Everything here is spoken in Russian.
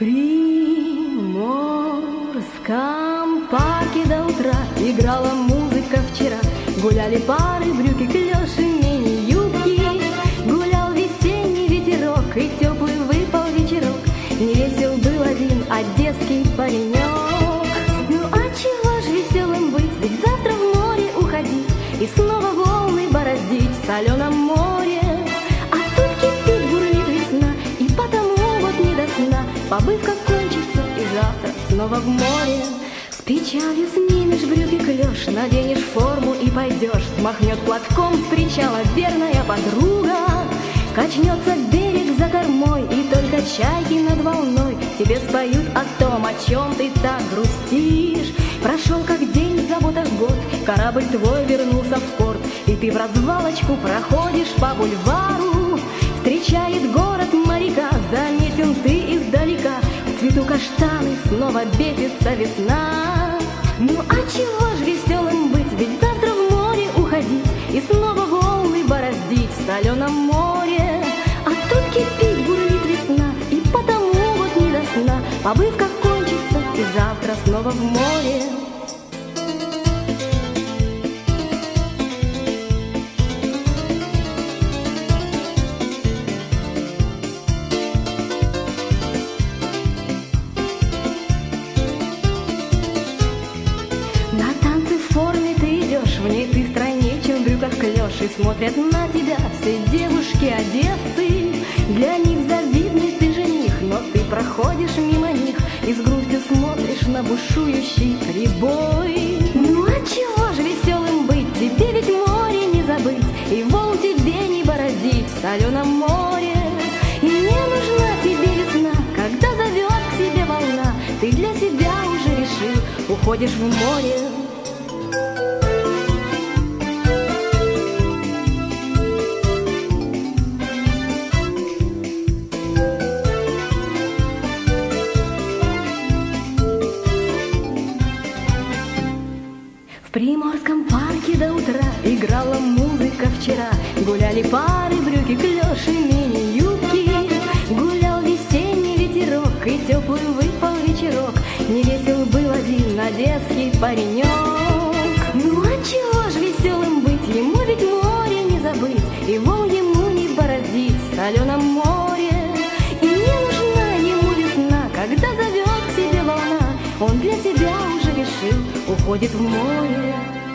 Приморском парке до утра играла музыка вчера. Гуляли пары, брюки, клёши, мини-юбки. Гулял весенний ветерок, и теплый выпал вечерок. Не весел был один одесский паренек. Ну а чего ж веселым быть, ведь завтра в море уходить и снова волны бороздить в соленом море. А тут кипит, бурлит весна, и потому вот не до сна. Побывка кончится, и завтра снова в море. С печалью снимешь брюки, клёш, наденешь форму и пойдешь. Смахнет платком с причала верная подруга. Качнется берег за кормой, и только чайки над волной тебе споют о том, о чем ты так грустишь. Прошел как день в заботах год, корабль твой вернулся в порт, и ты в развалочку проходишь по бульвару. Встречает город моряка, заметен ты издалека. В цвету каштаны снова бесится весна. Ну а чего ж веселым быть, ведь завтра в море уходить и снова волны бороздить в соленом море. А тут кипит, бурлит весна, и потому вот не до сна. Побывка кончится, и завтра снова в море. На танцы в форме ты идешь, в ней ты стройнее, чем в брюках клёш. И смотрят на тебя все девушки Одессы. Для них завидный ты жених, но ты проходишь мимо них и с грустью смотришь на бушующий прибой. Ну а чего же веселым быть, тебе ведь море не забыть, и волн тебе не бороздить в соленом море. И не нужна тебе весна, когда зовет к себе волна. Ты для себя уже решил, уходишь в море. В Приморском парке до утра играла музыка вчера. Гуляли пары, брюки, клёши, мини-юбки. Гулял весенний ветерок, и теплый выпал вечерок. Не весел был один одесский паренек. Ну а чего ж веселым быть, ему ведь море не забыть, и волн ему не бороздить в соленом море. И не нужна ему весна, когда зовет к себе волна. Он для себя уже решил, уходит в море.